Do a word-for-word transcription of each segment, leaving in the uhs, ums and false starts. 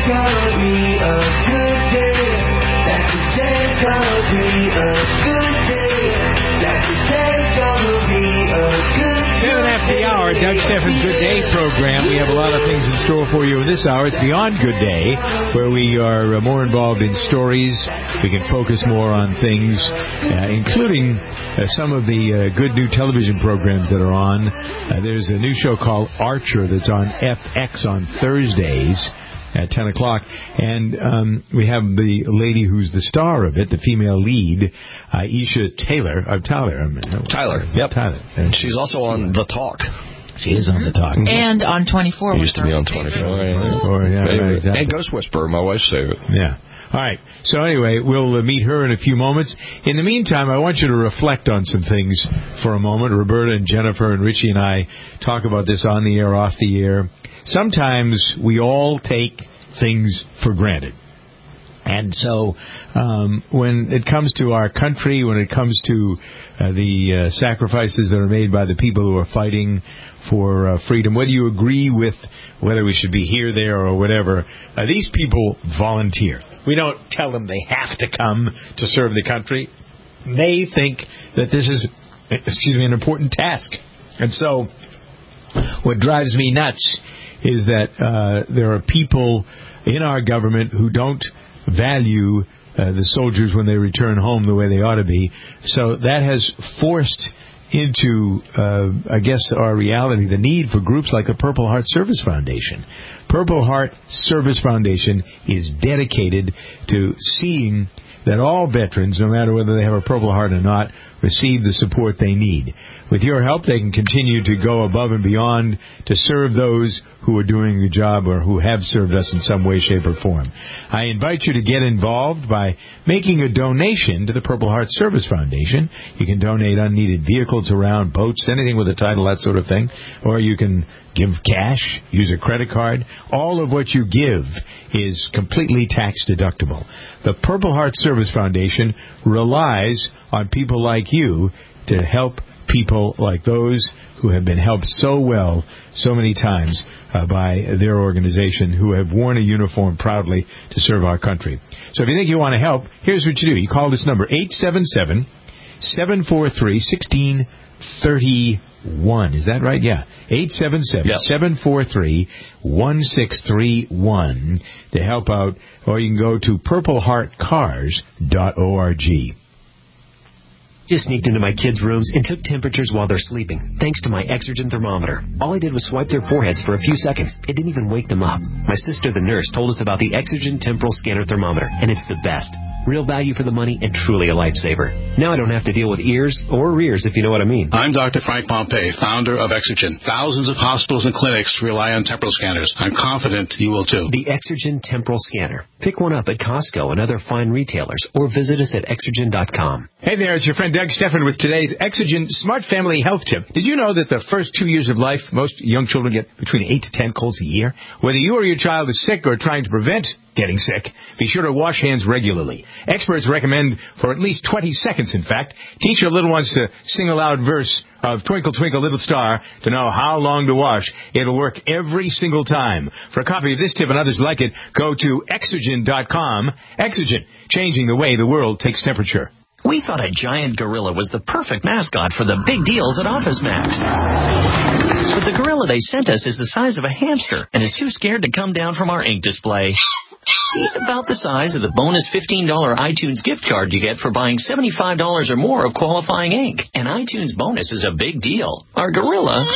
gonna be a good day. That's today's gonna be a good day. That's today's gonna be a good day. Seven after the hour, Doug Stephan's Good Day program. We have a lot of things in store for you in this hour. It's Beyond Good Day, where we are more involved in stories. We can focus more on things, uh, including uh, some of the uh, good new television programs that are on. Uh, there's a new show called Archer that's on F X on Thursdays at ten o'clock. And um, we have the lady who's the star of it, the female lead, Aisha Taylor. Uh, Tyler. I mean, no, Tyler. Yep. Tyler. And she's also on The Talk. She is on The Talk. And on twenty-four. Used to be on twenty-four. twenty-four, yeah, right, exactly. And Ghost Whisperer, my wife's favorite. Yeah. All right. So anyway, we'll uh, meet her in a few moments. In the meantime, I want you to reflect on some things for a moment. Roberta and Jennifer and Richie and I talk about this on the air, off the air. Sometimes we all take things for granted. And so um, when it comes to our country, when it comes to uh, the uh, sacrifices that are made by the people who are fighting for uh, freedom, whether you agree with whether we should be here, there, or whatever, uh, these people volunteer. We don't tell them they have to come to serve the country. They think that this is, excuse me, an important task. And so what drives me nuts is that uh, there are people in our government who don't value uh, the soldiers when they return home the way they ought to be. So that has forced into, uh, I guess, our reality, the need for groups like the Purple Heart Service Foundation. Purple Heart Service Foundation is dedicated to seeing that all veterans, no matter whether they have a Purple Heart or not, receive the support they need. With your help, they can continue to go above and beyond to serve those who are doing the job or who have served us in some way, shape, or form. I invite you to get involved by making a donation to the Purple Heart Service Foundation. You can donate unneeded vehicles around, boats, anything with a title, that sort of thing. Or you can give cash, use a credit card. All of what you give is completely tax deductible. The Purple Heart Service Foundation relies on people like you to help people like those who have been helped so well so many times uh, by their organization, who have worn a uniform proudly to serve our country. So if you think you want to help, here's what you do. You call this number, eight seven seven, seven four three, one six three one. Is that right? Yeah. eight seven seven, seven four three, one six three one to help out. Or you can go to purple heart cars dot org. Just sneaked into my kids' rooms and took temperatures while they're sleeping, thanks to my Exergen thermometer. All I did was swipe their foreheads for a few seconds. It didn't even wake them up. My sister, the nurse, told us about the Exergen Temporal Scanner Thermometer, and it's the best. Real value for the money and truly a lifesaver. Now I don't have to deal with ears or rears, if you know what I mean. I'm Doctor Frank Pompey, founder of Exergen. Thousands of hospitals and clinics rely on temporal scanners. I'm confident you will too. The Exergen Temporal Scanner. Pick one up at Costco and other fine retailers, or visit us at exergen dot com. Hey there, it's your friend Doug Stephan with today's Exergen Smart Family Health Tip. Did you know that the first two years of life, most young children get between eight to ten colds a year? Whether you or your child is sick or trying to prevent getting sick, be sure to wash hands regularly. Experts recommend for at least twenty seconds, in fact. Teach your little ones to sing a loud verse of Twinkle, Twinkle, Little Star to know how long to wash. It'll work every single time. For a copy of this tip and others like it, go to exergen dot com. Exergen, changing the way the world takes temperature. We thought a giant gorilla was the perfect mascot for the big deals at OfficeMax. But the gorilla they sent us is the size of a hamster and is too scared to come down from our ink display. He's about the size of the bonus fifteen dollars iTunes gift card you get for buying seventy-five dollars or more of qualifying ink. An iTunes bonus is a big deal. Our gorilla,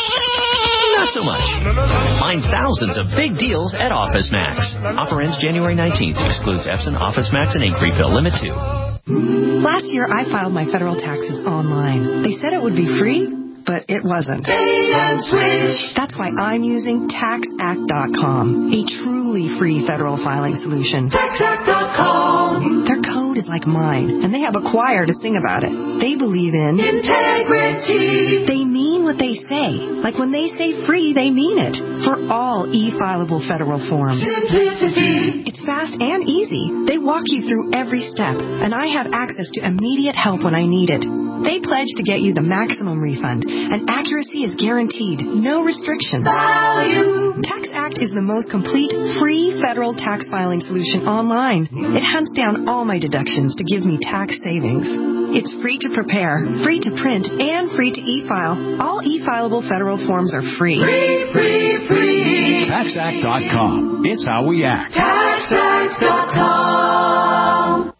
not so much. Find thousands of big deals at OfficeMax. Offer ends January nineteenth. Excludes Epson, OfficeMax, and ink refill. Limit two. Last year, I filed my federal taxes online. They said it would be free, but it wasn't. That's why I'm using tax act dot com, a truly free federal filing solution. tax act dot com. Their code is like mine, and they have a choir to sing about it. They believe in integrity. They mean what they say. Like when they say free, they mean it. For all e-fileable federal forms. Simplicity. It's fast and easy. They walk you through every step, and I have access to immediate help when I need it. They pledge to get you the maximum refund, and accuracy is guaranteed. No restrictions. Value. tax act TaxAct is the most complete free federal tax filing solution online. It hunts down all my deductions to give me tax savings. It's free to prepare, free to print, and free to e-file. All e-fileable federal forms are free. Free, free, free. tax act dot com. It's how we act. tax act dot com.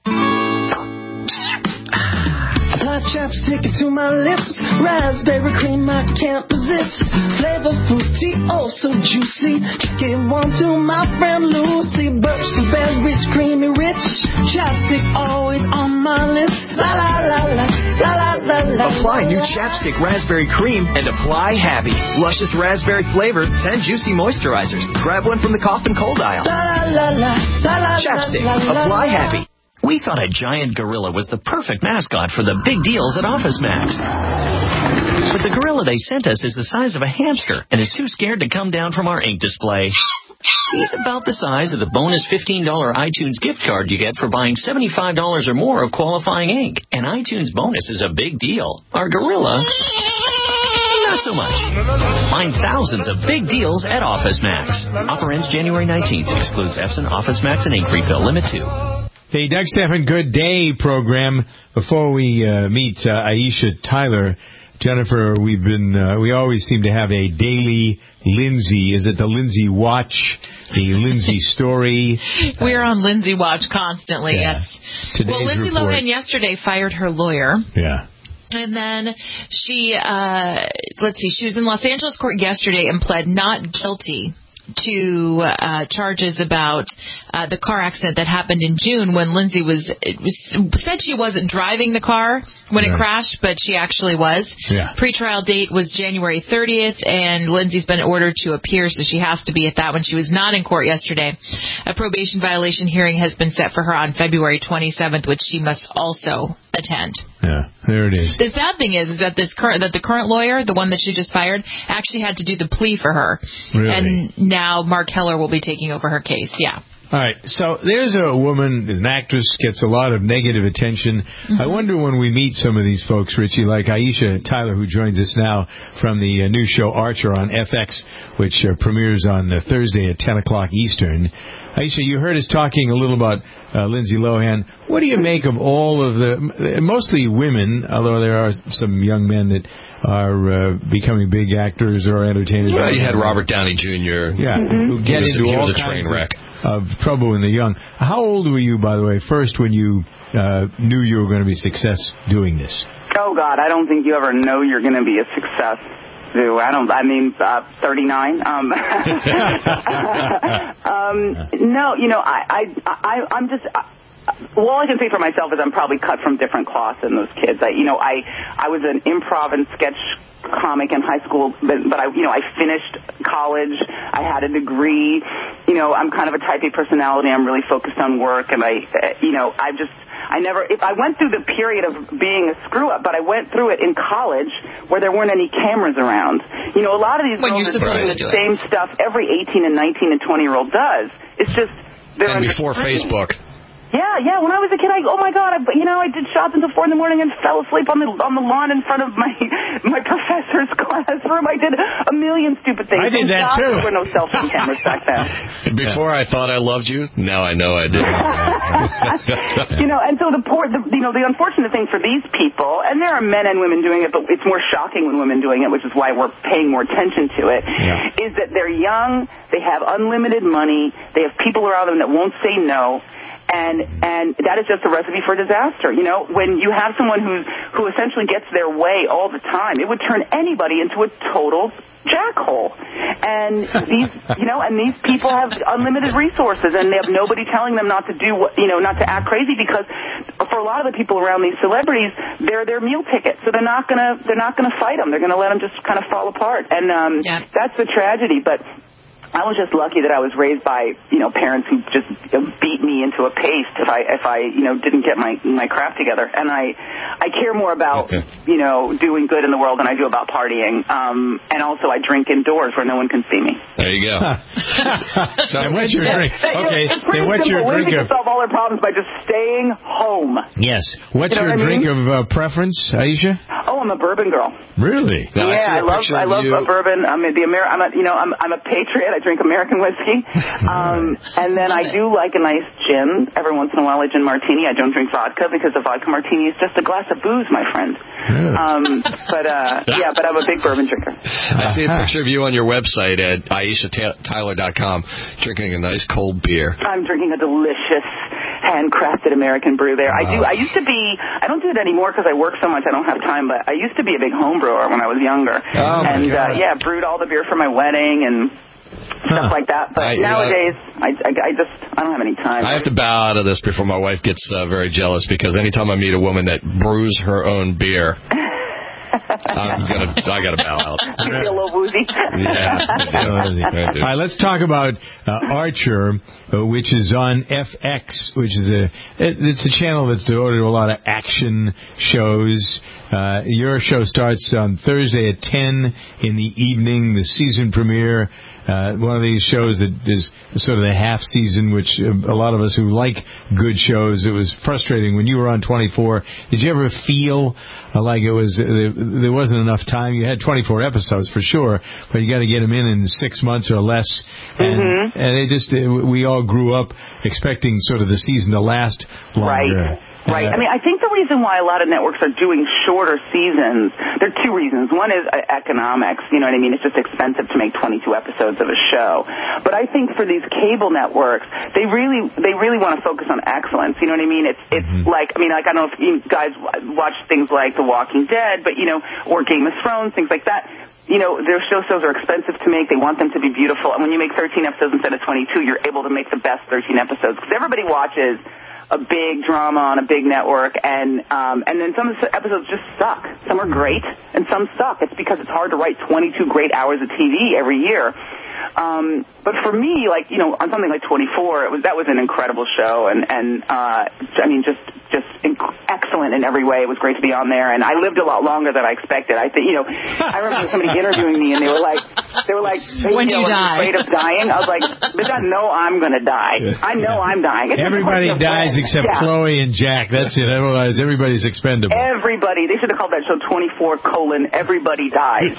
Apply chapstick to my lips. Raspberry cream I can't resist. Flavor fruity, oh so juicy. Just give one to my friend Lucy. Birch the berries creamy rich. Chapstick always on my lips. La la la la la la la la. Apply new chapstick raspberry cream and apply happy. Luscious raspberry flavor, ten juicy moisturizers. Grab one from the cough and cold aisle. La la la la la. Chapstick. Apply happy. We thought a giant gorilla was the perfect mascot for the big deals at OfficeMax. But the gorilla they sent us is the size of a hamster and is too scared to come down from our ink display. He's about the size of the bonus fifteen dollars iTunes gift card you get for buying seventy-five dollars or more of qualifying ink. And iTunes bonus is a big deal. Our gorilla, not so much. Find thousands of big deals at OfficeMax. Offer ends January nineteenth. Excludes Epson, OfficeMax, and ink refill. Limit two. The Doug Stephan Good Day program. Before we uh, meet uh, Aisha Tyler, Jennifer, we've been uh, we always seem to have a daily Lindsay. Is it the Lindsay Watch? The Lindsay Story? We're on Lindsay Watch constantly. Yeah. Yes. Today's well, Lindsay report. Lohan yesterday fired her lawyer. Yeah. And then she, uh, let's see, she was in Los Angeles court yesterday and pled not guilty to uh, charges about uh, the car accident that happened in June when Lindsay was, it was said she wasn't driving the car when right. it crashed, but she actually was. Yeah. Pretrial date was January thirtieth, and Lindsay's been ordered to appear, so she has to be at that when she was not in court yesterday. A probation violation hearing has been set for her on February twenty-seventh, which she must also attend. Yeah, there it is. The sad thing is, is that this current that the current lawyer, the one that she just fired, actually had to do the plea for her. Really? And now Mark Heller will be taking over her case. Yeah. All right, so there's a woman, an actress, gets a lot of negative attention. Mm-hmm. I wonder when we meet some of these folks, Richie, like Aisha Tyler, who joins us now from the uh, new show Archer on F X, which uh, premieres on uh, Thursday at ten o'clock Eastern. Aisha, you heard us talking a little about uh, Lindsay Lohan. What do you make of all of the, mostly women, although there are some young men that are uh, becoming big actors or entertainers? Well, you had Robert Downey Junior Yeah, mm-hmm. who get he was, into he all was a kinds train wreck. Of, of trouble in the young. How old were you, by the way, first when you uh, knew you were going to be a success doing this? Oh, God, I don't think you ever know you're going to be a success. Do I don't. I mean, uh, thirty-nine. Um, um, no, you know, I, I, I, I'm just. I, well, all I can say for myself is I'm probably cut from different cloths than those kids. I, you know, I, I was an improv and sketch comic in high school, but, but I, you know, I finished college. I had a degree. You know, I'm kind of a type A personality. I'm really focused on work, and I, uh, you know, I just. I never, if I went through the period of being a screw-up, but I went through it in college where there weren't any cameras around. You know, a lot of these when girls you're supposed are doing to do the same it. stuff every eighteen and nineteen and twenty-year-old does. It's just, they're And before Facebook. Yeah, yeah. When I was a kid, I oh my God, I, you know, I did shots until four in the morning and fell asleep on the on the lawn in front of my my professor's classroom. I did a million stupid things. I did Thank that God too. There were no cell phone cameras back then. Before I thought I loved you, now I know I didn't. You know, and so the poor, the, you know, the unfortunate thing for these people, and there are men and women doing it, but it's more shocking when women doing it, which is why we're paying more attention to it. Yeah. Is that they're young, they have unlimited money, they have people around them that won't say no. And and that is just a recipe for disaster. You know, when you have someone who's who essentially gets their way all the time, it would turn anybody into a total jackhole. And these, you know, and these people have unlimited resources, and they have nobody telling them not to do what, you know, not to act crazy, because for a lot of the people around these celebrities, they're their meal ticket, so they're not gonna they're not gonna fight them. They're gonna let them just kind of fall apart, and um, yeah. that's the tragedy. But I was just lucky that I was raised by, you know, parents who just beat me into a paste if I, if I, you know, didn't get my, my crap together. And I, I care more about, okay. you know, doing good in the world than I do about partying. Um, and also I drink indoors where no one can see me. There you go. So what's your drink? Okay, then what's your drink of? Women can solve all their problems by just staying home. Yes. What's you know your what I drink mean? of uh, preference, Aisha? Oh, I'm a bourbon girl. Really? Now, yeah, I, I love I love you. a bourbon. I'm a, the Amer- I'm a you know I'm I'm a patriot. I drink American whiskey, um, and then I do like a nice gin every once in a while. A gin martini. I don't drink vodka because a vodka martini is just a glass of booze, my friend. Um, but uh, yeah, but I'm a big bourbon drinker. I see a picture of you on your website at Aisha Tyler dot com drinking a nice cold beer. I'm drinking a delicious handcrafted American brew there. I do. I used to be. I don't do it anymore because I work so much. I don't have time. But I used to be a big home brewer when I was younger. Oh, and my God. Uh, yeah, brewed all the beer for my wedding and stuff like that. But I- you nowadays, I, I, I just I don't have any time. I have to bow out of this before my wife gets uh, very jealous because anytime I meet a woman that brews her own beer, I'm gonna I gotta bow out. You feel a little woozy. Yeah. I do. I do. All right, let's talk about uh, Archer, uh, which is on F X, which is a it, it's a channel that's devoted to a lot of action shows. Uh, your show starts on Thursday at ten in the evening, the season premiere. Uh, one of these shows that is sort of the half season, which uh, a lot of us who like good shows, it was frustrating when you were on twenty-four. Did you ever feel uh, like it was uh, there wasn't enough time? You had twenty-four episodes for sure, but you got to get them in in six months or less. And, Mm-hmm. and it just uh, we all grew up expecting sort of the season to last longer. Right. Right. I mean, I think the reason why a lot of networks are doing shorter seasons, there are two reasons. One is uh, economics. You know what I mean? It's just expensive to make twenty-two episodes of a show. But I think for these cable networks, they really they really want to focus on excellence. You know what I mean? It's it's mm-hmm. like, I mean, like, I don't know if you guys watch things like The Walking Dead, but, you know, or Game of Thrones, things like that. You know, their show shows are expensive to make. They want them to be beautiful. And when you make thirteen episodes instead of twenty-two, you're able to make the best thirteen episodes. Because everybody watches a big drama on a big network, and um, and then some of the episodes just suck. Some are great, and some suck. It's because it's hard to write twenty-two great hours of T V every year. Um, but for me, like, you know, on something like twenty-four, it was that was an incredible show, and and uh, I mean, just just inc- excellent in every way. It was great to be on there, and I lived a lot longer than I expected. I think, you know, I remember somebody interviewing me, and they were like, they were like, hey, when you you know, die, afraid of dying. I was like, but I know I'm gonna die. I know I'm dying. It's Everybody dies except yeah. Chloe and Jack. That's it. Otherwise, everybody's expendable. Everybody. They should have called that show twenty-four colon Everybody Dies.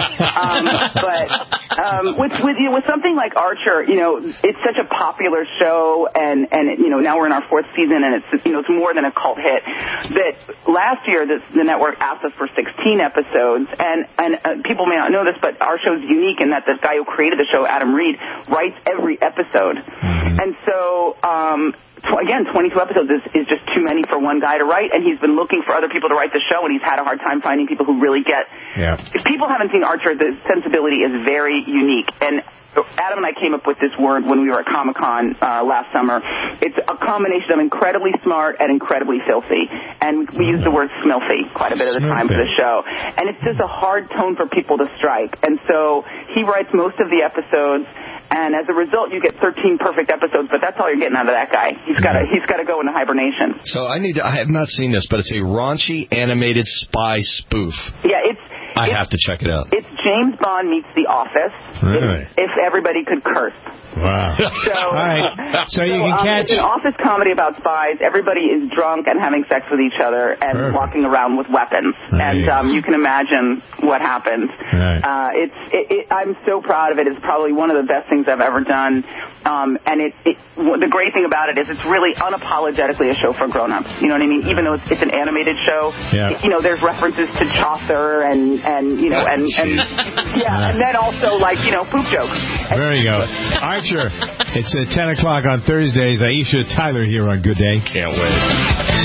um, but um, with with you know, with something like Archer, you know, it's such a popular show, and and it, you know, now we're in our fourth season, and it's you know it's more than a cult hit. That last year the, the network asked us for sixteen episodes, and and uh, people may not know this, but our show's unique in that the guy who created the show, Adam Reed, writes every episode, mm-hmm. and so. Um, Again, twenty-two episodes is, is just too many for one guy to write, and he's been looking for other people to write the show, and he's had a hard time finding people who really get. Yeah. If people haven't seen Archer, the sensibility is very unique, and Adam and I came up with this word when we were at Comic-Con uh, last summer. It's a combination of incredibly smart and incredibly filthy, and we use the word smilthy quite a bit of the time for the show, and it's just a hard tone for people to strike, and so he writes most of the episodes. And as a result, you get thirteen perfect episodes, but that's all you're getting out of that guy. He's got to he's got to go into hibernation. So I need to, I have not seen this, but it's a raunchy animated spy spoof. Yeah, it's. I it's, have to check it out. It's James Bond meets The Office. Really? If, if everybody could curse. Wow. So, all right. So, so you can um, catch. It's an office comedy about spies. Everybody is drunk and having sex with each other and Perfect. walking around with weapons. Right. And um, you can imagine what happens. Right. Uh, it's. It, it, I'm so proud of it. It's probably one of the best things I've ever done. Um, and it, it. The great thing about it is it's really unapologetically a show for grown-ups. You know what I mean? Even though it's, it's an animated show. Yeah. You know, there's references to Chaucer and and you know and and yeah, and then also like you know poop jokes. There you go. Archer. It's at ten o'clock on Thursdays. Aisha Tyler here on Good Day. Can't wait.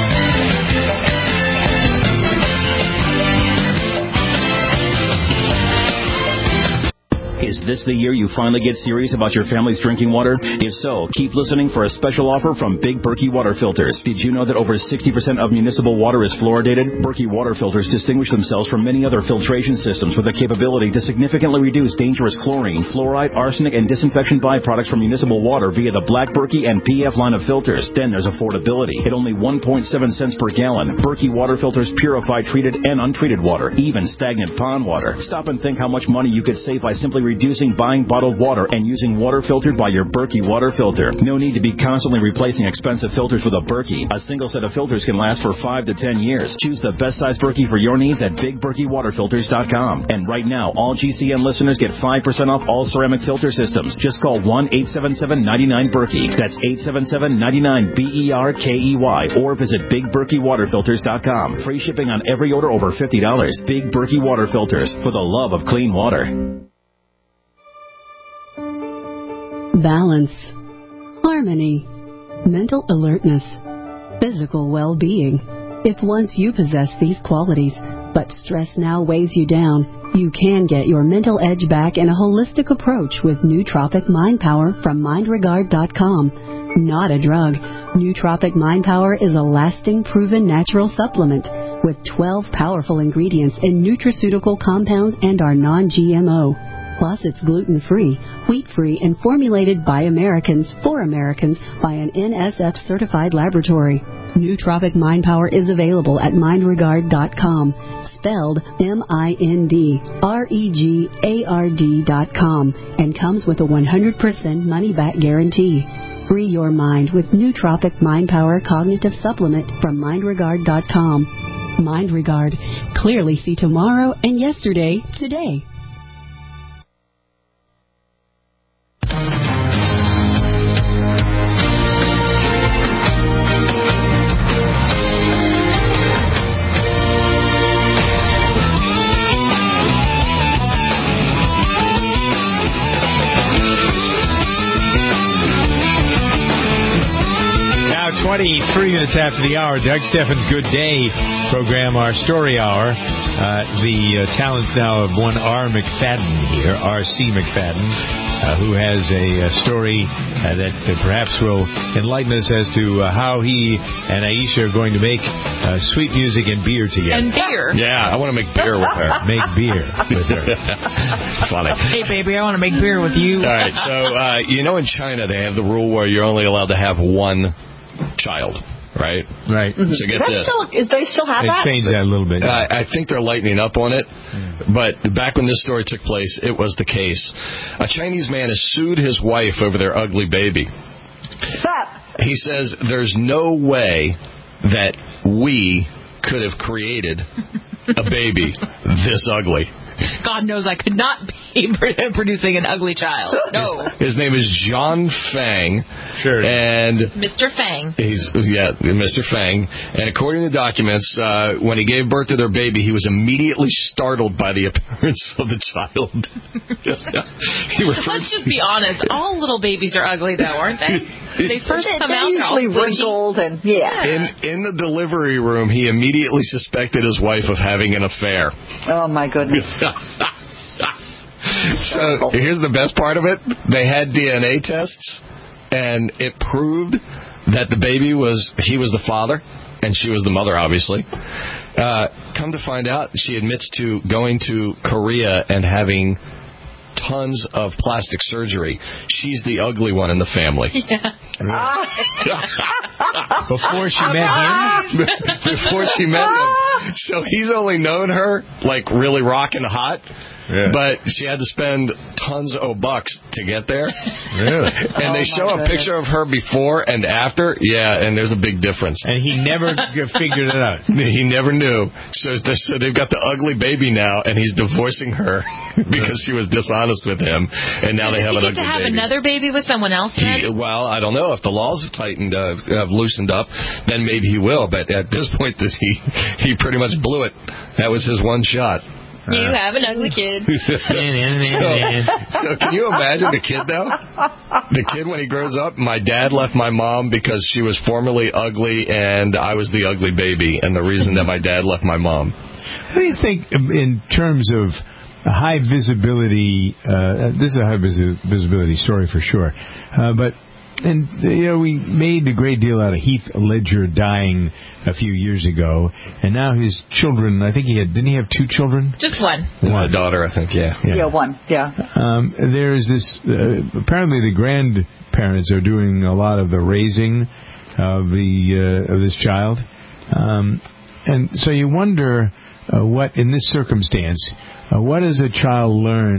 Is this the year you finally get serious about your family's drinking water? If so, keep listening for a special offer from Big Berkey Water Filters. Did you know that over sixty percent of municipal water is fluoridated? Berkey Water Filters distinguish themselves from many other filtration systems with the capability to significantly reduce dangerous chlorine, fluoride, arsenic, and disinfection byproducts from municipal water via the Black Berkey and P F line of filters. Then there's affordability. At only one point seven cents per gallon, Berkey Water Filters purify treated and untreated water, even stagnant pond water. Stop and think how much money you could save by simply reducing reducing buying bottled water and using water filtered by your Berkey water filter. No need to be constantly replacing expensive filters with a Berkey. A single set of filters can last for five to ten years. Choose the best size Berkey for your needs at big berkey water filters dot com. And right now, all G C N listeners get five percent off all ceramic filter systems. Just call one eight seven seven, nine nine, Berkey. That's eight seven seven, nine nine, B E R K E Y. Or visit big berkey water filters dot com. Free shipping on every order over fifty dollars. Big Berkey Water Filters, for the love of clean water. Balance, harmony, mental alertness, physical well-being. If once you possess these qualities, but stress now weighs you down, you can get your mental edge back in a holistic approach with Nootropic Mind Power from mind regard dot com. Not a drug. Nootropic Mind Power is a lasting, proven natural supplement with twelve powerful ingredients in nutraceutical compounds and are non-G M O. Plus, it's gluten-free, wheat-free, and formulated by Americans for Americans by an N S F-certified laboratory. Nootropic Mind Power is available at mind regard dot com, spelled M I N D R E G A R D dot com, and comes with a one hundred percent money-back guarantee. Free your mind with Nootropic Mind Power Cognitive Supplement from mind regard dot com. Mind Regard. Clearly see tomorrow and yesterday today. twenty-three minutes after the hour, Doug Steffens' Good Day program, our story hour. Uh, the uh, talents now of one R. McFadden here, R C. McFadden, uh, who has a, a story uh, that uh, perhaps will enlighten us as to uh, how he and Aisha are going to make uh, sweet music and beer together. And beer. Yeah, I want to make beer with her. Make beer with her. Funny. Hey, baby, I want to make beer with you. All right, so uh, you know in China they have the rule where you're only allowed to have one child, right? Right. Mm-hmm. So get That's this. Still, is they still have they that? changed that a little bit. Uh, I think they're lightening up on it, mm. but back when this story took place, it was the case. A Chinese man has sued his wife over their ugly baby. Stop. He says there's no way that we could have created a baby this ugly. God knows I could not be producing an ugly child. No. His name is John Fang. Sure. And Mister Fang. He's yeah, Mister Fang. And according to documents, uh, when he gave birth to their baby, he was immediately startled by the appearance of the child. he Let's just be honest. All little babies are ugly, though, aren't they? They first come They're out usually wrinkled and yeah. In in the delivery room, he immediately suspected his wife of having an affair. Oh my goodness. So here's the best part of it. They had D N A tests, and it proved that the baby was, he was the father, and she was the mother, obviously. Uh, come to find out, she admits to going to Korea and having tons of plastic surgery. She's the ugly one in the family. Yeah. Before she met him? Before she met him. So he's only known her, like, really rockin' hot. Yeah. But she had to spend tons of bucks to get there. Really? And Oh, they show my a picture of her before and after. Yeah, and there's a big difference. And he never figured it out. He never knew. So, so they've got the ugly baby now, and he's divorcing her because she was dishonest with him. And now so they have he an get ugly to have baby. another baby with someone else? He, well, I don't know. If the laws have tightened, uh, have loosened up, then maybe he will. But at this point, this, he he pretty much blew it. That was his one shot. You have an ugly kid. so, so can you imagine the kid, though? The kid, when he grows up, my dad left my mom because she was formerly ugly, and I was the ugly baby, and the reason that my dad left my mom. What do you think in terms of high visibility? Uh, this is a high visi- visibility story for sure. Uh, but, and you know, we made a great deal out of Heath Ledger dying a few years ago, and now his children, I think he had, didn't he have two children? Just one. One daughter, I think, yeah. Yeah, yeah one, yeah. Um, there's this, uh, apparently the grandparents are doing a lot of the raising of the uh, of this child. Um, and so you wonder uh, what, in this circumstance, uh, what does a child learn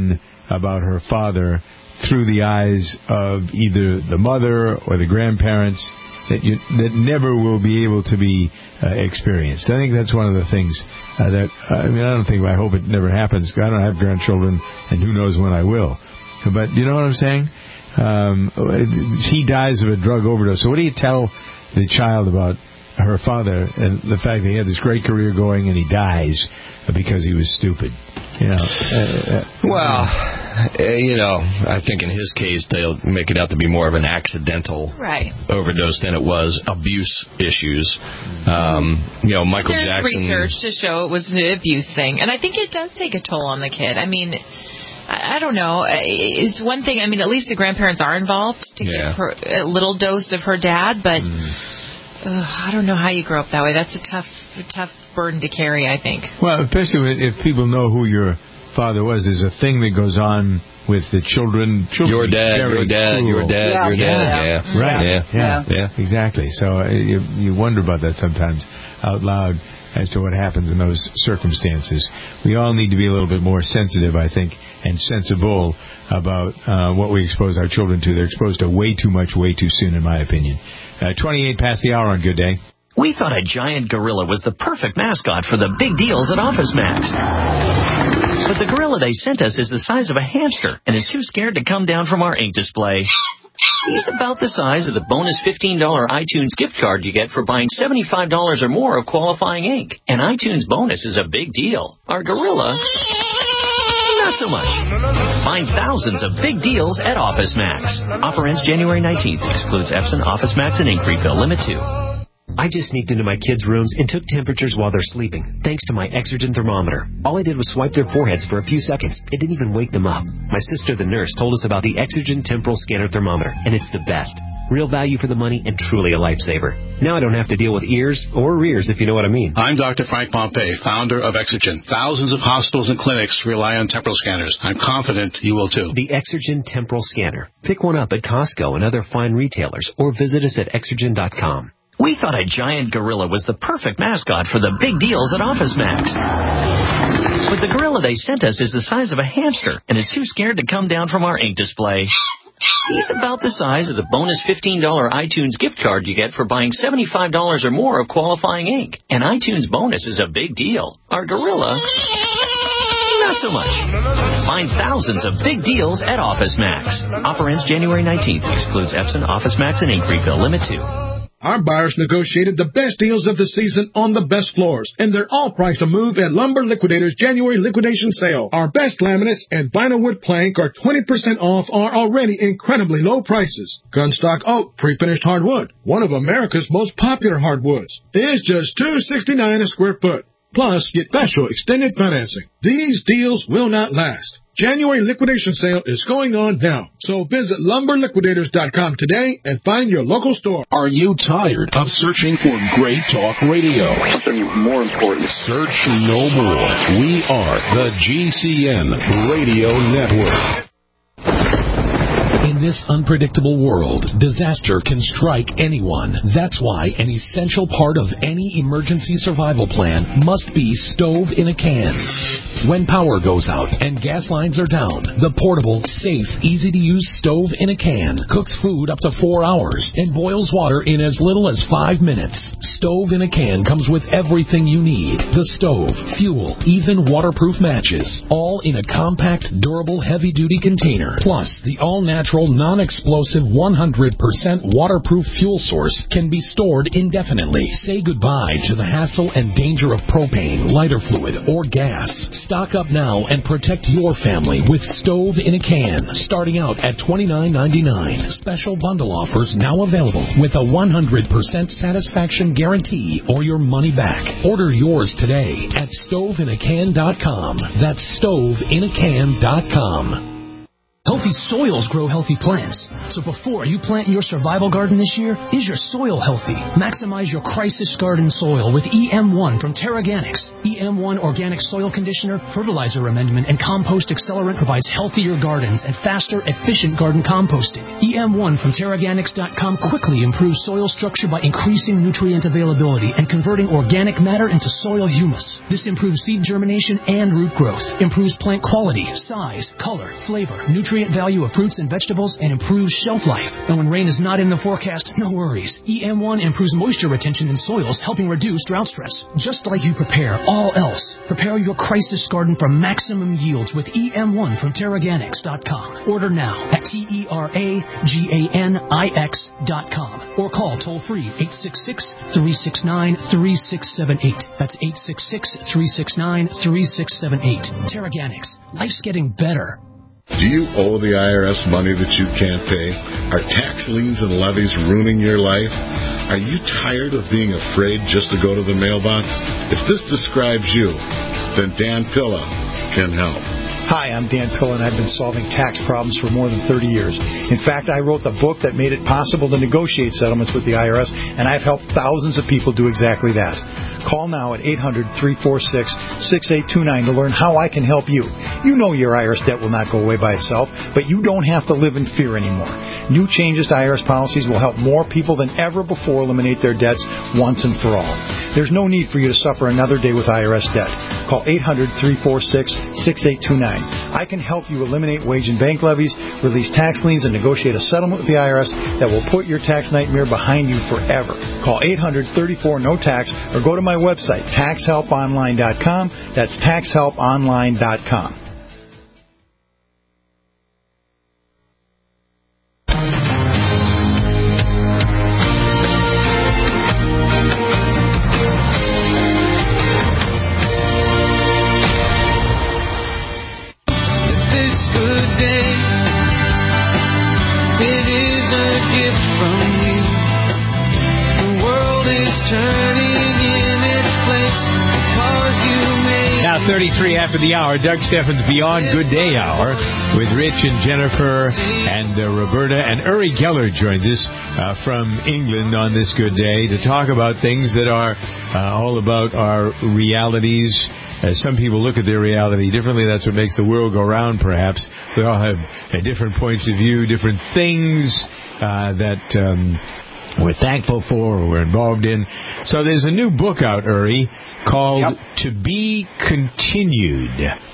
about her father through the eyes of either the mother or the grandparents that you that never will be able to be uh, experienced. I think that's one of the things uh, that, uh, I mean, I don't think, I hope it never happens. I don't have grandchildren, and who knows when I will. But you know what I'm saying? Um, he dies of a drug overdose. So what do you tell the child about her father and the fact that he had this great career going and he dies because he was stupid? You know. Uh, well, uh, you know, I think in his case they'll make it out to be more of an accidental right. overdose than it was abuse issues. Um, you know, Michael There's Jackson. There's research to show it was an abuse thing, and I think it does take a toll on the kid. I mean, I, I don't know. It's one thing. I mean, at least the grandparents are involved to yeah. give her a little dose of her dad, but. Mm. Uh, I don't know how you grow up that way. That's a tough, a tough burden to carry, I think. Well, especially if people know who your father was. There's a thing that goes on with the children. children your dad, your dad, cruel. your dad, yeah. your dad. Yeah. Yeah. yeah. Right. Yeah. Yeah. Yeah. yeah. Exactly. So uh, you, you wonder about that sometimes out loud as to what happens in those circumstances. We all need to be a little bit more sensitive, I think, and sensible about uh, what we expose our children to. They're exposed to way too much, way too soon, in my opinion. Uh, twenty-eight past the hour on Good Day. We thought a giant gorilla was the perfect mascot for the big deals at Office Max. But the gorilla they sent us is the size of a hamster and is too scared to come down from our ink display. He's about the size of the bonus fifteen dollars iTunes gift card you get for buying seventy-five dollars or more of qualifying ink. And iTunes bonus is a big deal. Our gorilla... not so much. Find thousands of big deals at Office Max. Offer ends January nineteenth. Excludes Epson, Office Max, and ink refill. Limit two. I just sneaked into my kids' rooms and took temperatures while they're sleeping, thanks to my Exergen thermometer. All I did was swipe their foreheads for a few seconds. It didn't even wake them up. My sister, the nurse, told us about the Exergen temporal scanner thermometer, and it's the best. Real value for the money and truly a lifesaver. Now I don't have to deal with ears or rears, if you know what I mean. I'm Doctor Frank Pompey, founder of Exergen. Thousands of hospitals and clinics rely on temporal scanners. I'm confident you will too. The Exergen temporal scanner. Pick one up at Costco and other fine retailers, or visit us at exergen dot com. We thought a giant gorilla was the perfect mascot for the big deals at Office Max. But the gorilla they sent us is the size of a hamster and is too scared to come down from our ink display. He's about the size of the bonus fifteen dollars iTunes gift card you get for buying seventy-five dollars or more of qualifying ink. And iTunes bonus is a big deal. Our gorilla... not so much. Find thousands of big deals at Office Max. Offer ends January nineteenth. Excludes Epson, Office Max, and ink refill. Limit two. Our buyers negotiated the best deals of the season on the best floors, and they're all priced to move at Lumber Liquidators January liquidation sale. Our best laminates and vinyl wood plank are twenty percent off our already incredibly low prices. Gunstock oak pre-finished hardwood, one of America's most popular hardwoods, is just two hundred sixty-nine dollars a square foot. Plus, get special extended financing. These deals will not last. January liquidation sale is going on now. So visit lumber liquidators dot com today and find your local store. Are you tired of searching for great talk radio? Something more important. Search no more. We are the G C N Radio Network. In this unpredictable world, disaster can strike anyone. That's why an essential part of any emergency survival plan must be stove in a can. When power goes out and gas lines are down, the portable, safe, easy-to-use stove in a can cooks food up to four hours and boils water in as little as five minutes. Stove in a can comes with everything you need. The stove, fuel, even waterproof matches, all in a compact, durable, heavy-duty container. Plus, the all-natural, non-explosive, one hundred percent waterproof fuel source can be stored indefinitely. Say goodbye to the hassle and danger of propane, lighter fluid, or gas. Stock up now and protect your family with Stove in a Can, starting out at twenty-nine ninety-nine. Special bundle offers now available with a one hundred percent satisfaction guarantee or your money back. Order yours today at stove in a can dot com. That's stove in a can dot com. Healthy soils grow healthy plants. So before you plant your survival garden this year, is your soil healthy? Maximize your crisis garden soil with E M one from Terraganics. E M one Organic Soil Conditioner, Fertilizer Amendment, and Compost Accelerant provides healthier gardens and faster, efficient garden composting. E M one from Terraganics dot com quickly improves soil structure by increasing nutrient availability and converting organic matter into soil humus. This improves seed germination and root growth, improves plant quality, size, color, flavor, nutrient value of fruits and vegetables, and improves shelf life. And when rain is not in the forecast, no worries. E M one improves moisture retention in soils, helping reduce drought stress. Just like you prepare all else, prepare your crisis garden for maximum yields with E M one from Terraganics dot com. Order now at T E R A G A N I X dot com or call toll-free eight six six, three six nine, three six seven eight. That's eight six six, three six nine, three six seven eight. Terraganics. Life's getting better. Do you owe the I R S money that you can't pay? Are tax liens and levies ruining your life? Are you tired of being afraid just to go to the mailbox? If this describes you, then Dan Pilla can help. Hi, I'm Dan Pilla, and I've been solving tax problems for more than thirty years. In fact, I wrote the book that made it possible to negotiate settlements with the I R S, and I've helped thousands of people do exactly that. Call now at eight hundred, three four six, six eight two nine to learn how I can help you. You know your I R S debt will not go away by itself, but you don't have to live in fear anymore. New changes to I R S policies will help more people than ever before eliminate their debts once and for all. There's no need for you to suffer another day with I R S debt. Call eight hundred, three four six, six eight two nine. I can help you eliminate wage and bank levies, release tax liens, and negotiate a settlement with the I R S that will put your tax nightmare behind you forever. Call eight hundred, thirty-four, no tax or go to my website, tax help online dot com. That's tax help online dot com. thirty-three after the hour, Doug Steffens' Beyond Good Day Hour with Rich and Jennifer and uh, Roberta. And Uri Geller joins us uh, from England on this good day to talk about things that are uh, all about our realities. Uh, some people look at their reality differently. That's what makes the world go round, perhaps. We all have uh, different points of view, different things uh, that... Um, we're thankful for or we're involved in. So there's a new book out, Uri, called yep. To Be Continued.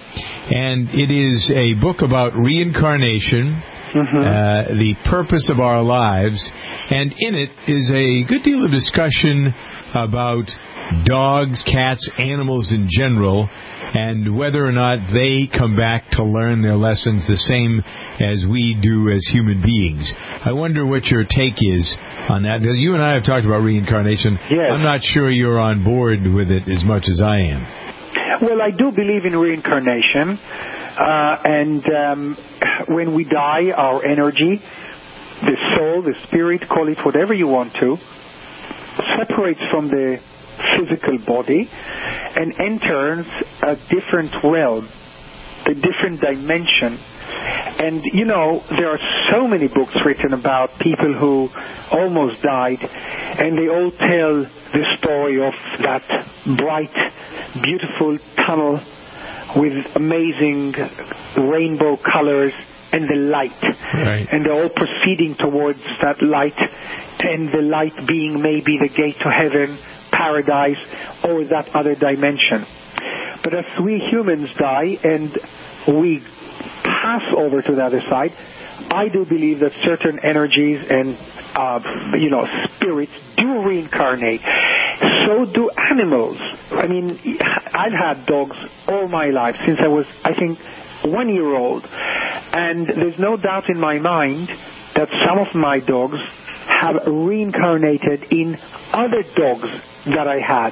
And it is a book about reincarnation, mm-hmm. uh, the purpose of our lives, and in it is a good deal of discussion about dogs, cats, animals in general, and whether or not they come back to learn their lessons the same as we do as human beings. I wonder what your take is on that. You and I have talked about reincarnation. Yes. I'm not sure you're on board with it as much as I am. Well, I do believe in reincarnation. Uh, and um, when we die, our energy, the soul, the spirit, call it whatever you want to, separates from the physical body and enters a different realm, a different dimension. And, you know, there are so many books written about people who almost died, and they all tell the story of that bright, beautiful tunnel with amazing rainbow colors and the light. Right. And they're all proceeding towards that light, and the light being maybe the gate to heaven, paradise, or that other dimension. But as we humans die and we pass over to the other side, I do believe that certain energies and uh, you know spirits do reincarnate. So do animals. I mean, I've had dogs all my life since I was, I think, one year old, and there's no doubt in my mind that some of my dogs have reincarnated in other dogs that I had.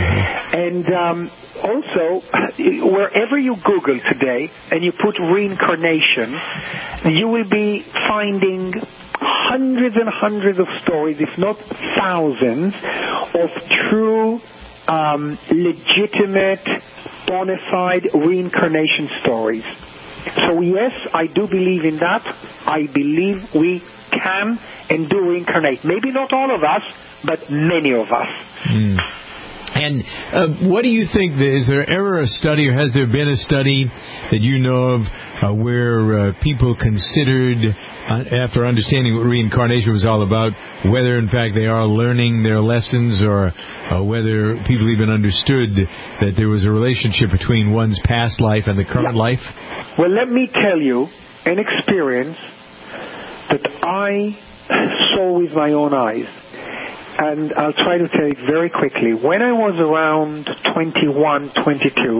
And um, also, wherever you Google today and you put reincarnation, you will be finding hundreds and hundreds of stories, if not thousands, of true, um, legitimate, bona fide reincarnation stories. So yes, I do believe in that. I believe we can and do reincarnate. Maybe not all of us, but many of us. Mm. And uh, what do you think? Is there ever a study, or has there been a study that you know of uh, where uh, people considered, uh, after understanding what reincarnation was all about, whether in fact they are learning their lessons, or uh, whether people even understood that there was a relationship between one's past life and the current yeah. life? Well, let me tell you an experience that I saw with my own eyes. And I'll try to tell it very quickly. When I was around twenty-one, twenty-two,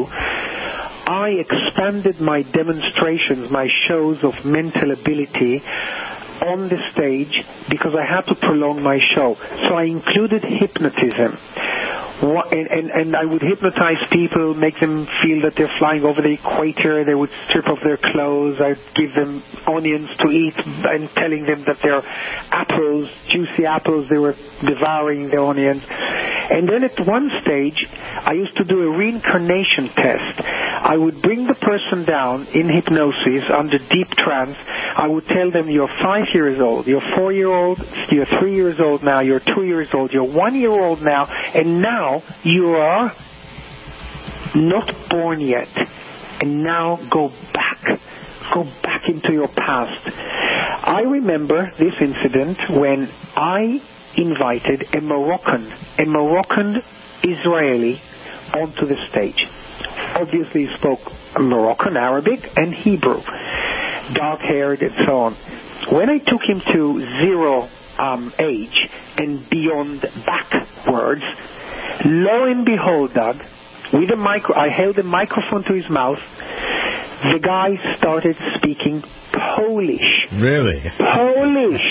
I expanded my demonstrations, my shows of mental ability on the stage because I had to prolong my show. So I included hypnotism. And, and, and I would hypnotize people, make them feel that they're flying over the equator. They would strip off their clothes. I'd give them onions to eat and telling them that they're apples, juicy apples. They were devouring the onions. And then at one stage, I used to do a reincarnation test. I would bring the person down in hypnosis under deep trance. I would tell them, you're five years old, you're four years old, you're three years old now, you're two years old, you're one year old now, and now you are not born yet. And now go back. Go back into your past. I remember this incident when I invited a Moroccan, a Moroccan Israeli onto the stage. Obviously he spoke Moroccan, Arabic, and Hebrew. Dark-haired and so on. When I took him to zero um, age and beyond backwards, lo and behold, Doug, with a micro, I held a microphone to his mouth. The guy started speaking Polish. Really? Polish.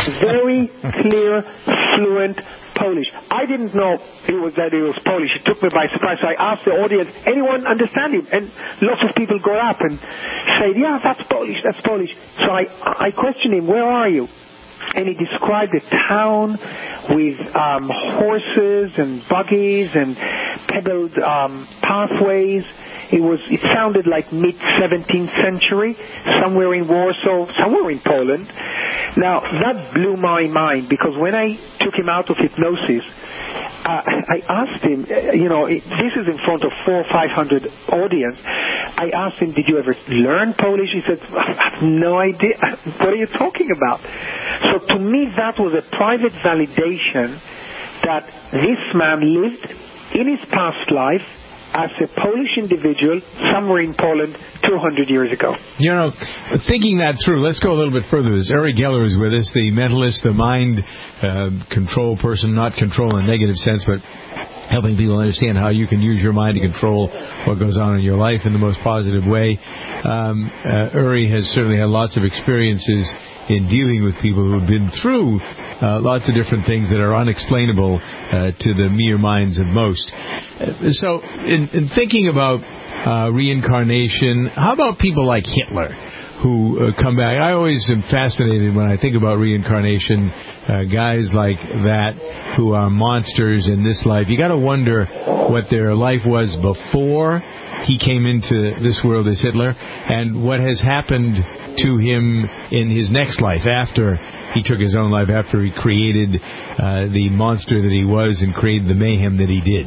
Very clear, fluent Polish. I didn't know it was that it was Polish. It took me by surprise. So I asked the audience, anyone understand him? And lots of people got up and said, yeah, that's Polish, that's Polish. So I, I questioned him, where are you? And he described a town with um, horses and buggies and pebbled um, pathways. It was. It sounded like mid-seventeenth century, somewhere in Warsaw, somewhere in Poland. Now, that blew my mind, because when I took him out of hypnosis, uh, I asked him, you know, it, this is in front of four or five hundred audience. I asked him, did you ever learn Polish? He said, I have no idea. What are you talking about? So to me, that was a private validation that this man lived in his past life as a Polish individual somewhere in Poland two hundred years ago. You know, thinking that through, let's go a little bit further. As Uri Geller is with us, the mentalist, the mind uh, control person, not control in a negative sense, but helping people understand how you can use your mind to control what goes on in your life in the most positive way. Um, uh, Uri has certainly had lots of experiences in dealing with people who have been through uh, lots of different things that are unexplainable uh, to the mere minds of most. Uh, so, in, in thinking about uh, reincarnation, how about people like Hitler who uh, come back? I always am fascinated when I think about reincarnation, uh, guys like that who are monsters in this life. You got to wonder what their life was before he came into this world as Hitler, and what has happened to him in his next life after he took his own life, after he created uh, the monster that he was and created the mayhem that he did.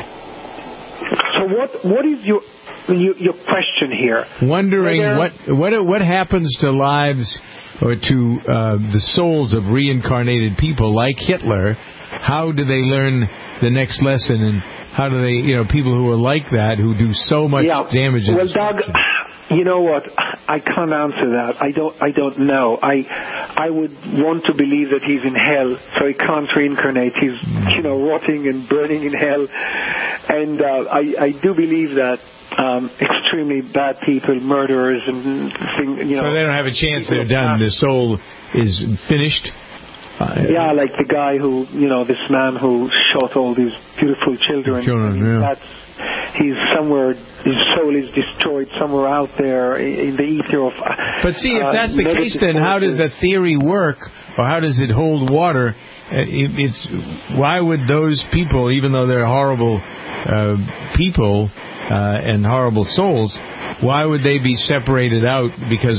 So what what is your your, your question here? Wondering Whether... what what what happens to lives or to uh, the souls of reincarnated people like Hitler. How do they learn the next lesson, and how do they, you know, people who are like that, who do so much yeah. damage? Well, Doug, you know what? I can't answer that. I don't. I don't know. I I would want to believe that he's in hell, so he can't reincarnate. He's you know rotting and burning in hell, and uh, I I do believe that. Um, extremely bad people, murderers, and thing, you know. So they don't have a chance. They're done. The soul is finished. Uh, yeah, like the guy who, you know, this man who shot all these beautiful children. Children, yeah. That's, he's somewhere, his soul is destroyed somewhere out there in the ether of. But see, if that's uh, the case, then how does the theory work, or how does it hold water? It, it's why would those people, even though they're horrible uh, people uh, and horrible souls, Why would they be separated out? Because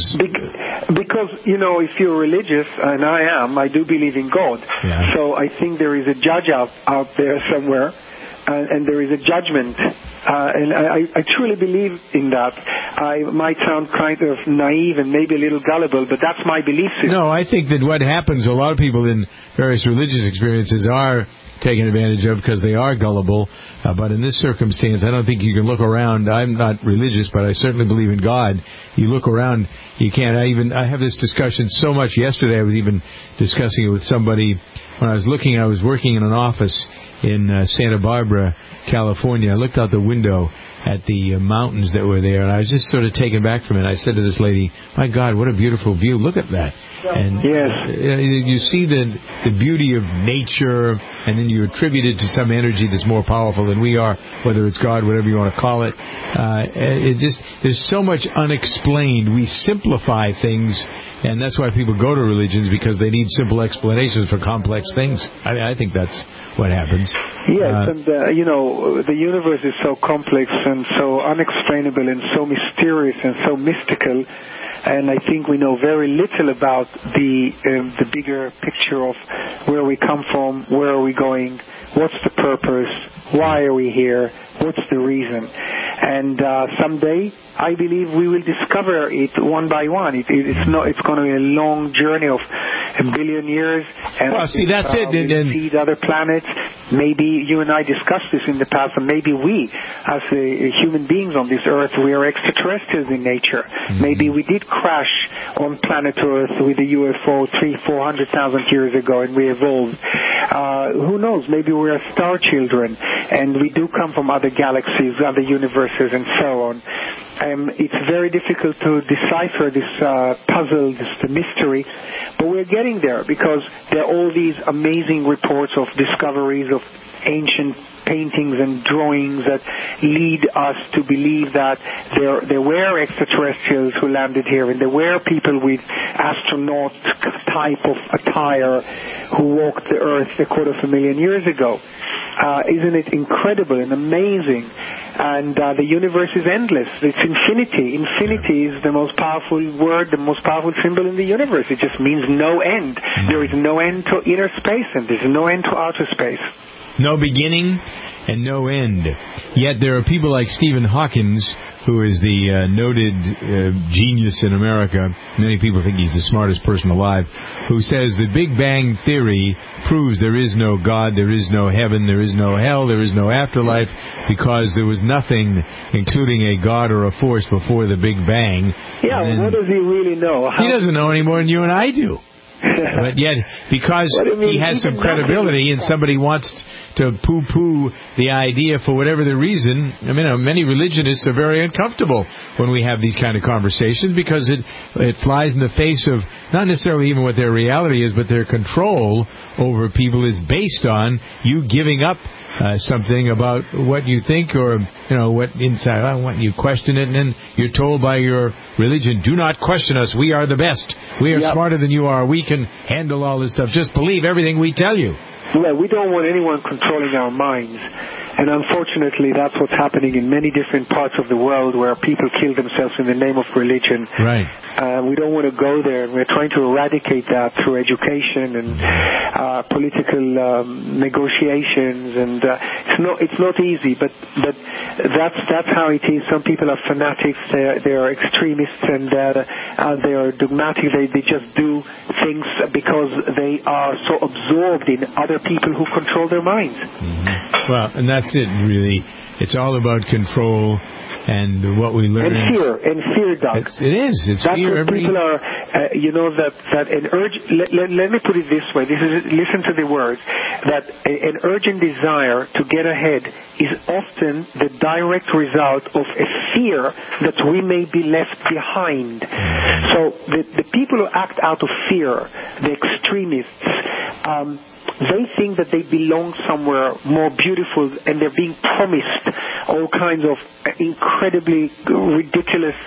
because you know, if you're religious, and I am, I do believe in God. Yeah. So I think there is a judge out out there somewhere, and, and there is a judgment. Uh, and I, I truly believe in that. I might sound kind of naive and maybe a little gullible, but that's my belief system. No, I think that what happens, a lot of people in various religious experiences are taken advantage of because they are gullible. Uh, but in this circumstance, I don't think you can look around. I'm not religious, but I certainly believe in God. You look around, you can't. I even I have this discussion so much. Yesterday, I was even discussing it with somebody. When I was looking, I was working in an office in uh, Santa Barbara, California. I looked out the window at the uh, mountains that were there, and I was just sort of taken back from it. I said to this lady, "My God, what a beautiful view! Look at that!" And yes. uh, you see the the beauty of nature, and then you attribute it to some energy that's more powerful than we are, whether it's God, whatever you want to call it. Uh, it just there's so much unexplained. We simplify things, and that's why people go to religions, because they need simple explanations for complex things. I, I think that's what happens. Yes, uh, and uh, you know, the universe is so complex and so unexplainable and so mysterious and so mystical. And I think we know very little about the um, the bigger picture of where we come from, where are we going, what's the purpose, why are we here, what's the reason. And uh, someday, I believe we will discover it one by one. It, it, it's not. It's going to be a long journey of a billion years. And well, see, that's uh, it. We'll and, see other planets. Maybe you and I discussed this in the past, and maybe we, as a, a human beings on this earth, we are extraterrestrials in nature. Mm-hmm. Maybe we did crash on planet Earth with a U F O three, four hundred thousand years ago, and we evolved. Uh, who knows? Maybe we're star children, and we do come from other galaxies, other universes, and so on. Um, it's very difficult to decipher this uh, puzzle, this the mystery, but we're getting there because there are all these amazing reports of discoveries of ancient paintings and drawings that lead us to believe that there there were extraterrestrials who landed here, and there were people with astronaut type of attire who walked the earth a quarter of a million years ago. Uh, isn't it incredible and amazing? And uh, the universe is endless. It's infinity. Infinity is the most powerful word, the most powerful symbol in the universe. It just means no end. There is no end to inner space, and there's no end to outer space. No beginning and no end. Yet there are people like Stephen Hawking, who is the uh, noted uh, genius in America. Many people think he's the smartest person alive, who says the Big Bang Theory proves there is no God, there is no heaven, there is no hell, there is no afterlife, because there was nothing, including a God or a force, before the Big Bang. Yeah, well, what does he really know? How he doesn't know any more than you and I do. But yet, because he has some credibility and somebody wants to poo-poo the idea for whatever the reason, I mean, many religionists are very uncomfortable when we have these kind of conversations, because it it flies in the face of not necessarily even what their reality is, but their control over people is based on you giving up Uh, something about what you think, or you know what inside. I want you question it, and then you're told by your religion, "Do not question us. We are the best. We are yep. smarter than you are. We can handle all this stuff. Just believe everything we tell you." Yeah, we don't want anyone controlling our minds. And unfortunately, that's what's happening in many different parts of the world, where people kill themselves in the name of religion. Right. Uh, we don't want to go there. We're trying to eradicate that through education and uh, political um, negotiations. And uh, it's not it's not easy, but but that's that's how it is. Some people are fanatics. They are, they are extremists, and uh, uh, they are dogmatic. They they just do things because they are so absorbed in other people who control their minds. Mm-hmm. Well, and that's it, really. It's all about control and what we learn. And fear, and fear, Doug. It's, it is. It's That's fear. what Every... people are, uh, you know, that, that an urge, let, let, let me put it this way. This is, listen to the words, that a, an urgent desire to get ahead is often the direct result of a fear that we may be left behind. So the, the people who act out of fear, the extremists, um, they think that they belong somewhere more beautiful, and they're being promised all kinds of incredibly ridiculous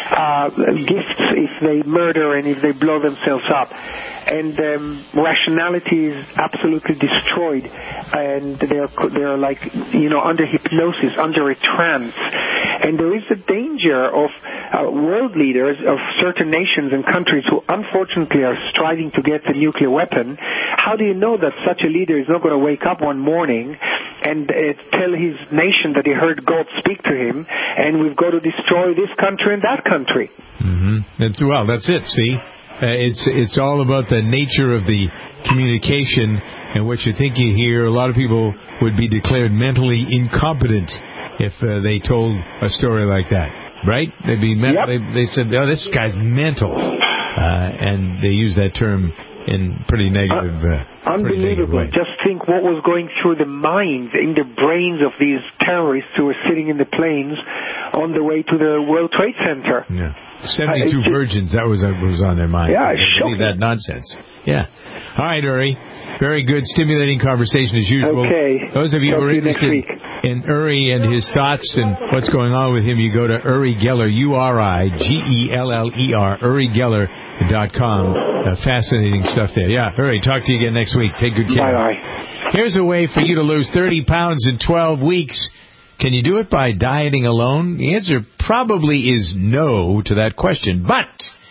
uh, gifts if they murder and if they blow themselves up. And um, rationality is absolutely destroyed, and they're they're like, you know, under hypnosis, under a trance. And there is a danger of uh, world leaders of certain nations and countries who unfortunately are striving to get the nuclear weapon. How do you know that such a leader is not going to wake up one morning and uh, tell his nation that he heard God speak to him, and we've got to destroy this country and that country? Mm-hmm. That's, well, that's it, see? Uh, it's it's all about the nature of the communication and what you think you hear. A lot of people would be declared mentally incompetent if uh, they told a story like that, right? They'd be men- yep. they, they said, "Oh, this guy's mental," uh, and they use that term in pretty negative. Uh, Unbelievable. Just think what was going through the minds, in the brains of these terrorists who were sitting in the planes on the way to the World Trade Center. Yeah. seventy-two uh, virgins, that was, uh, was on their mind. Yeah, shocking. That nonsense. Yeah. All right, Uri. Very good, stimulating conversation as usual. Okay. Those of you who are interested in Uri and his thoughts and what's going on with him, you go to Uri Geller, U R I G E L L E R, uri geller dot com. Uh, fascinating stuff there. Yeah, Uri, talk to you again next week. Take good care. Bye-bye. Here's a way for you to lose thirty pounds in twelve weeks. Can you do it by dieting alone? The answer probably is no to that question. But,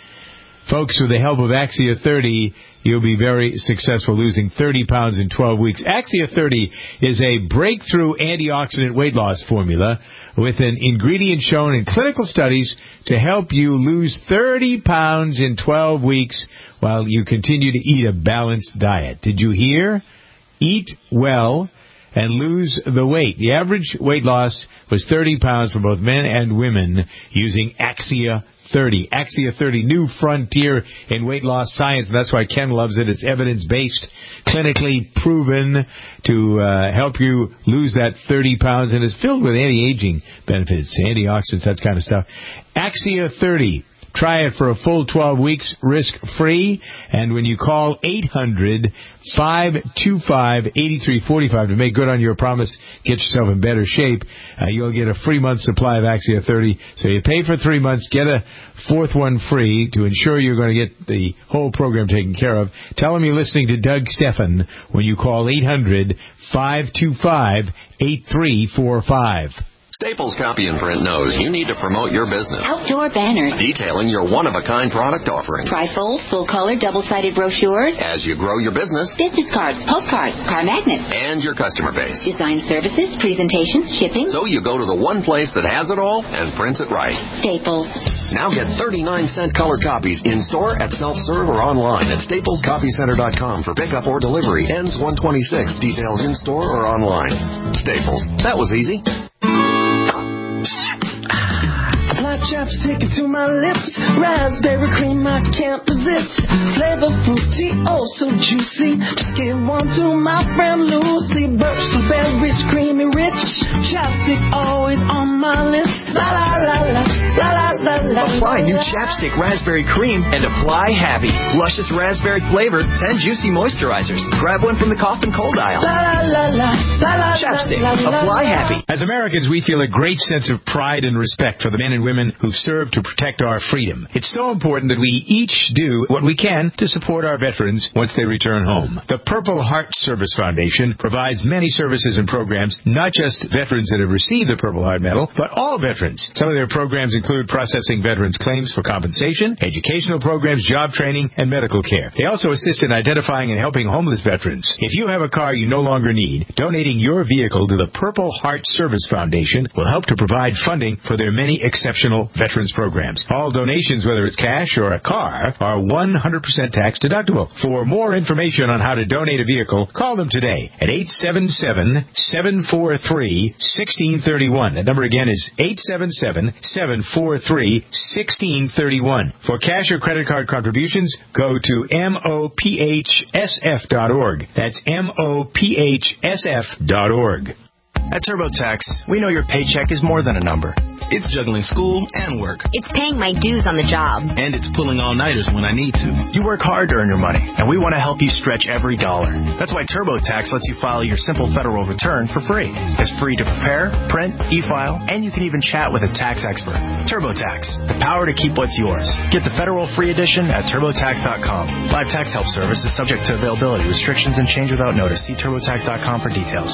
folks, with the help of Axia thirty, you'll be very successful losing thirty pounds in twelve weeks. Axia thirty is a breakthrough antioxidant weight loss formula with an ingredient shown in clinical studies to help you lose thirty pounds in twelve weeks while you continue to eat a balanced diet. Did you hear? Eat well and lose the weight. The average weight loss was thirty pounds for both men and women using Axia thirty. Axia thirty, new frontier in weight loss science, and that's why Ken loves it. It's evidence-based, clinically proven to uh, help you lose that thirty pounds, and it's filled with anti-aging benefits, antioxidants, that kind of stuff. Axia thirty. Try it for a full twelve weeks, risk-free. And when you call eight hundred, five two five, eight three four five to make good on your promise, get yourself in better shape, uh, you'll get a free month supply of Axia thirty. So you pay for three months, get a fourth one free to ensure you're going to get the whole program taken care of. Tell them you're listening to Doug Stephan when you call eight hundred, five two five, eight three four five. Staples Copy and Print knows you need to promote your business. Outdoor banners. Detailing your one-of-a-kind product offering. Trifold, full-color, double-sided brochures. As you grow your business. Business cards, postcards, car magnets. And your customer base. Design services, presentations, shipping. So you go to the one place that has it all and prints it right. Staples. Now get thirty-nine cent color copies in-store, at self-serve, or online at staples copy center dot com for pickup or delivery. Ends one twenty-six. Details in-store or online. Staples. That was easy. Apply chapstick to my lips. Raspberry cream I can't resist. Flavor fruity, oh so juicy. Just give one to my friend Lucy. Birch the berries, creamy rich. Chapstick always on my list. La la la la, la la la la. Apply new chapstick raspberry cream and apply happy. Luscious raspberry flavor, ten juicy moisturizers. Grab one from the cough and cold aisle. La la la la, la Chapstick. la la, Apply happy. As Americans, we feel a great sense of pride and respect for the men and women who've served to protect our freedom. It's so important that we each do what we can to support our veterans once they return home. The Purple Heart Service Foundation provides many services and programs, not just veterans that have received the Purple Heart Medal, but all veterans. Some of their programs include processing veterans' claims for compensation, educational programs, job training, and medical care. They also assist in identifying and helping homeless veterans. If you have a car you no longer need, donating your vehicle to the Purple Heart Service Foundation will help to provide funding for their many exceptional veterans programs. All donations, whether it's cash or a car, are one hundred percent tax deductible. For more information on how to donate a vehicle, call them today at eight seven seven, seven four three, one six three one. That number again is eight seven seven, seven four three, one six three one. For cash or credit card contributions, go to M O P H S F dot org. That's M O P H S F dot org. At TurboTax, we know your paycheck is more than a number. It's juggling school and work. It's paying my dues on the job. And it's pulling all-nighters when I need to. You work hard to earn your money, and we want to help you stretch every dollar. That's why TurboTax lets you file your simple federal return for free. It's free to prepare, print, e-file, and you can even chat with a tax expert. TurboTax, the power to keep what's yours. Get the federal free edition at TurboTax dot com. Live tax help service is subject to availability, restrictions, and change without notice. See TurboTax dot com for details.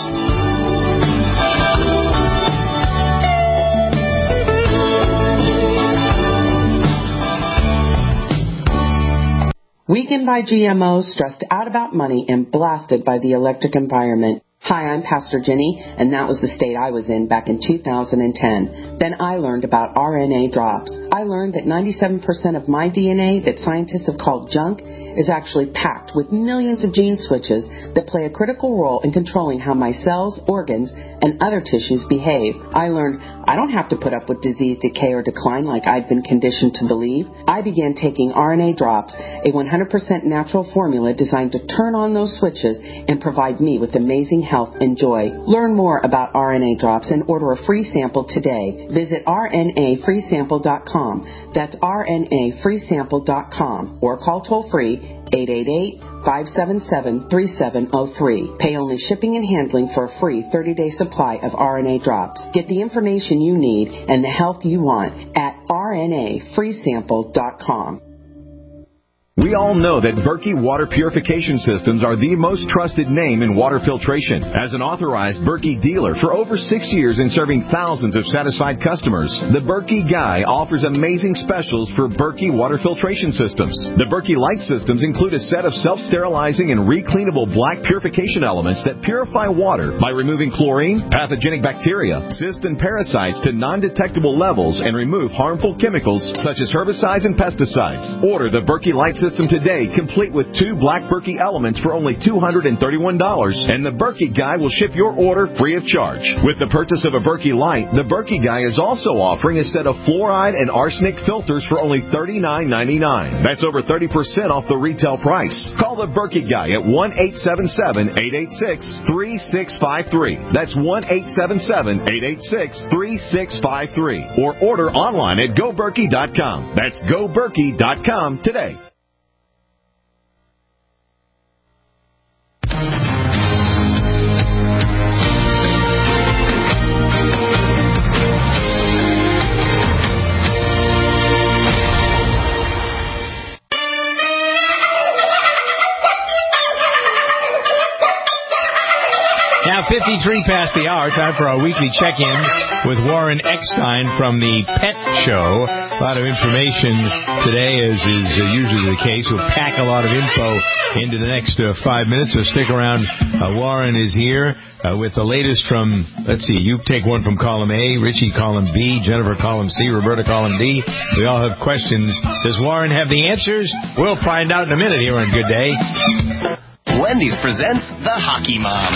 Weakened by G M Os, stressed out about money, and blasted by the electric environment. Hi, I'm Pastor Jenny, and that was the state I was in back in two thousand ten. Then I learned about R N A drops. I learned that ninety-seven percent of my D N A that scientists have called junk is actually packed with millions of gene switches that play a critical role in controlling how my cells, organs, and other tissues behave. I learned I don't have to put up with disease, decay, or decline like I'd been conditioned to believe. I began taking R N A drops, a one hundred percent natural formula designed to turn on those switches and provide me with amazing health and joy. Learn more about R N A drops and order a free sample today. Visit R N A free sample dot com. That's R N A free sample dot com or call toll free eight eight eight, five seven seven, three seven zero three. Pay only shipping and handling for a free thirty-day supply of R N A drops. Get the information you need and the health you want at R N A free sample dot com. We all know that Berkey Water Purification Systems are the most trusted name in water filtration. As an authorized Berkey dealer for over six years and serving thousands of satisfied customers, the Berkey Guy offers amazing specials for Berkey Water Filtration Systems. The Berkey Light Systems include a set of self-sterilizing and recleanable black purification elements that purify water by removing chlorine, pathogenic bacteria, cysts, and parasites to non-detectable levels and remove harmful chemicals such as herbicides and pesticides. Order the Berkey Light Systems System today, complete with two black Berkey elements for only two hundred thirty-one dollars, and the Berkey Guy will ship your order free of charge. With the purchase of a Berkey Light, the Berkey Guy is also offering a set of fluoride and arsenic filters for only thirty-nine ninety-nine. That's over thirty percent off the retail price. Call the Berkey Guy at one eight seven seven, eight eight six, three six five three. That's one eight seven seven, eight eight six, three six five three. Or order online at go berkey dot com. That's go berkey dot com today. Now, fifty-three past the hour, time for our weekly check-in with Warren Eckstein from the Pet Show. A lot of information today, as is usually the case. We'll pack a lot of info into the next uh, five minutes, so stick around. Uh, Warren is here uh, with the latest from, let's see, you take one from column A, Richie column B, Jennifer column C, Roberta column D. We all have questions. Does Warren have the answers? We'll find out in a minute here on Good Day. Wendy's presents The Hockey Mom.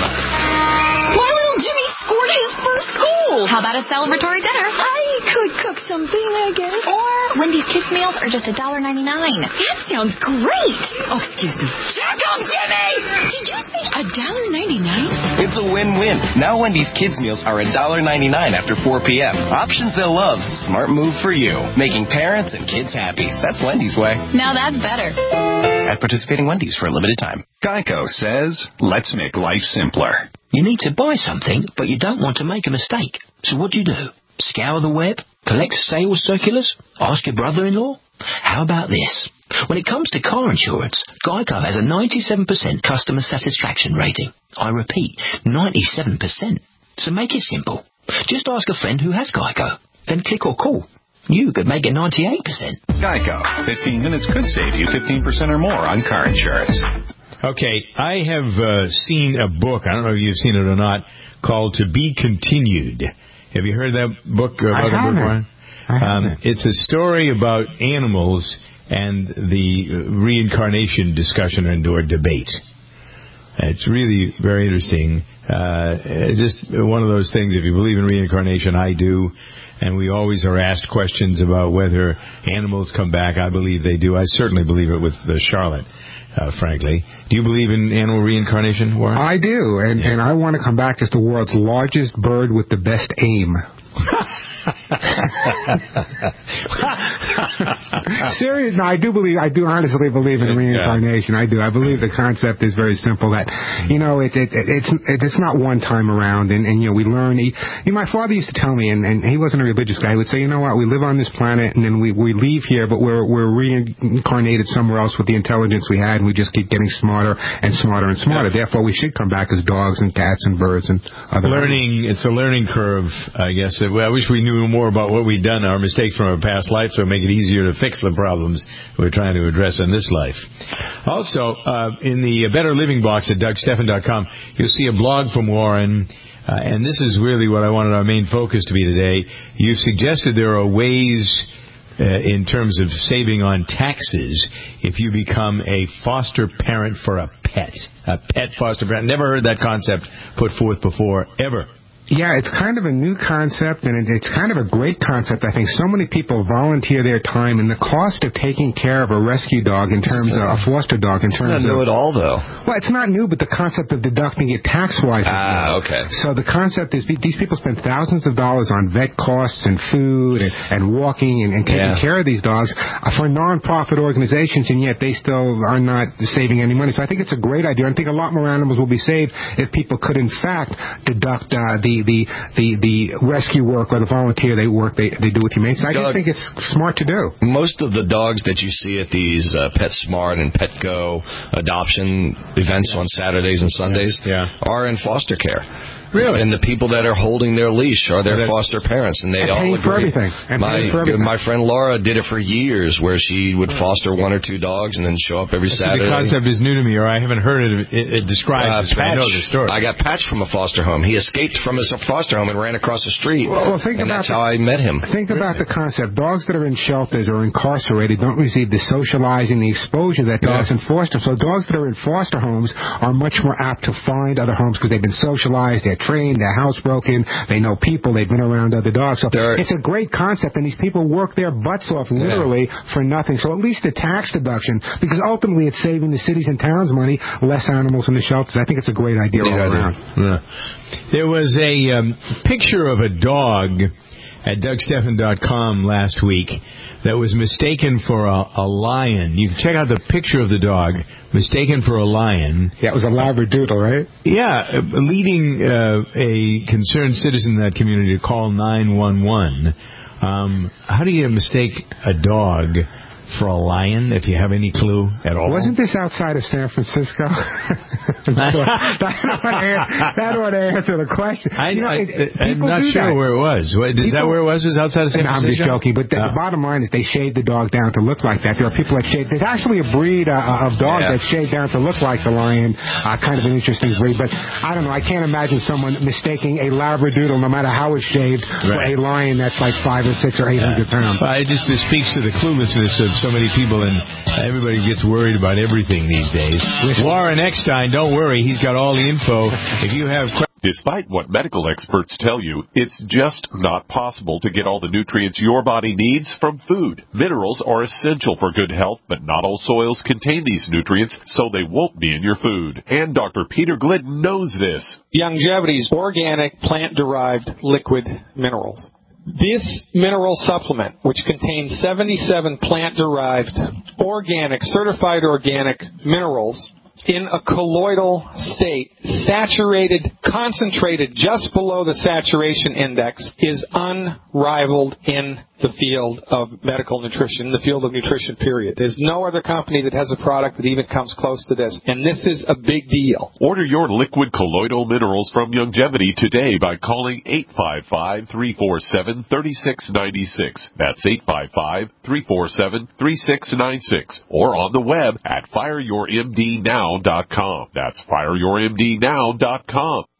My little Jimmy scored his first goal. How about a celebratory dinner? I could cook something, I guess. Or Wendy's Kids Meals are just one dollar ninety-nine. That sounds great. Oh, excuse me. Check 'em, Jimmy! Did you say one dollar ninety-nine? It's a win-win. Now Wendy's Kids Meals are one dollar ninety-nine after four p.m. Options they'll love. Smart move for you. Making parents and kids happy. That's Wendy's way. Now that's better. At participating Wendy's for a limited time. Geico says, let's make life simpler. You need to buy something, but you don't want to make a mistake. So what do you do? Scour the web? Collect sales circulars? Ask your brother-in-law? How about this? When it comes to car insurance, Geico has a ninety-seven percent customer satisfaction rating. I repeat, ninety-seven percent. So make it simple. Just ask a friend who has Geico. Then click or call. You could make it ninety-eight percent. Geico. fifteen minutes could save you fifteen percent or more on car insurance. Okay, I have uh, seen a book, I don't know if you've seen it or not, called To Be Continued. Have you heard that book? About I haven't. I haven't. Um, it's a story about animals and the reincarnation discussion and or debate. It's really very interesting. Uh, just one of those things, if you believe in reincarnation, I do. And we always are asked questions about whether animals come back. I believe they do. I certainly believe it with uh, Charlotte. uh, frankly. Do you believe in animal reincarnation, Warren? I do, and, yeah. and I want to come back as the world's largest bird with the best aim. Serious? No, I do believe. I do honestly believe in reincarnation. I do. I believe the concept is very simple. That you know, it, it, it it's it, it's not one time around, and, and you know, we learn. He, you know, my father used to tell me, and, and he wasn't a religious guy. He would say, you know what, we live on this planet, and then we we leave here, but we're we're reincarnated somewhere else with the intelligence we had, and we just keep getting smarter and smarter and smarter. Yeah. Therefore, we should come back as dogs and cats and birds and other learning. Animals. It's a learning curve, I guess. I wish we knew more about what we've done, our mistakes from our past life, so make it easier to fix the problems we're trying to address in this life. Also, uh, in the Better Living box at Doug Stephan dot com, you'll see a blog from Warren, uh, and this is really what I wanted our main focus to be today. You've suggested there are ways uh, in terms of saving on taxes if you become a foster parent for a pet. A pet foster parent. Never heard that concept put forth before, ever. Yeah, it's kind of a new concept, and it's kind of a great concept. I think so many people volunteer their time, and the cost of taking care of a rescue dog in terms of a foster dog in terms of... It's not new at all, though. Well, it's not new, but the concept of deducting it tax-wise is Ah, new. okay. So the concept is these people spend thousands of dollars on vet costs and food and, and walking and, and taking Yeah. care of these dogs for non-profit organizations, and yet they still are not saving any money. So I think it's a great idea. I think a lot more animals will be saved if people could, in fact, deduct uh, the The, the the rescue work or the volunteer they work they, they do with humane. So I just think it's smart to do. Most of the dogs that you see at these uh, PetSmart and PetGo adoption events on Saturdays and Sundays yeah. are in foster care. Really? And the people that are holding their leash are their foster parents, and they and all paying agree. for everything. And my paying for everything. my friend Laura did it for years, where she would foster one or two dogs and then show up every So Saturday. the concept is new to me, or I haven't heard it, it, it described. Uh, this, but I know the story. I got Patch from a foster home. He escaped from his foster home and ran across the street. Well, well, think and about that's the, how I met him. Think about the concept. Dogs that are in shelters or incarcerated don't receive the socializing, the exposure that dogs Yeah. in foster. So dogs that are in foster homes are much more apt to find other homes because they've been socialized, they're trained, their house broken, they know people, they've been around other dogs. So They're, it's a great concept, and these people work their butts off literally yeah. for nothing. So at least the tax deduction, because ultimately it's saving the cities and towns money, less animals in the shelters. I think it's a great idea all around. Yeah. There was a um, picture of a dog at Doug Stephan dot com last week that was mistaken for a, a lion. You can check out the picture of the dog, mistaken for a lion. Yeah, it was a Labradoodle, right? Yeah, uh, leading uh, a concerned citizen in that community to call nine one one. Um, how do you mistake a dog for a lion, if you have any clue at all? Wasn't this outside of San Francisco? that, ought to answer the question. I, you know, I, it, it, I'm not sure that. where it was. What, is people, that where it was? Was it outside of San no, Francisco? I'm just joking, but the, oh. the bottom line is they shaved the dog down to look like that. There are people that shave. There's actually a breed uh, of dog yeah. that's shaved down to look like the lion. Uh, kind of an interesting breed, but I don't know. I can't imagine someone mistaking a Labradoodle, no matter how it's shaved, right. for a lion that's like five or six or eight hundred yeah. pounds. Well, it just it speaks to the cluelessness of so many people, and everybody gets worried about everything these days. Warren Eckstein, don't worry, he's got all the info. If you have... Despite what medical experts tell you, it's just not possible to get all the nutrients your body needs from food. Minerals are essential for good health, but not all soils contain these nutrients, so they won't be in your food. And Doctor Peter Glidden knows this. Youngevity's organic plant-derived liquid minerals. This mineral supplement, which contains seventy-seven plant-derived, organic, certified organic minerals in a colloidal state, saturated, concentrated just below the saturation index, is unrivaled in the field of medical nutrition, the field of nutrition, period. There's no other company that has a product that even comes close to this, and this is a big deal. Order your liquid colloidal minerals from Youngevity today by calling eight five five, three four seven, three six nine six. That's eight five five, three four seven, three six nine six. Or on the web at fire your m d now dot com. That's fire your m d now dot com.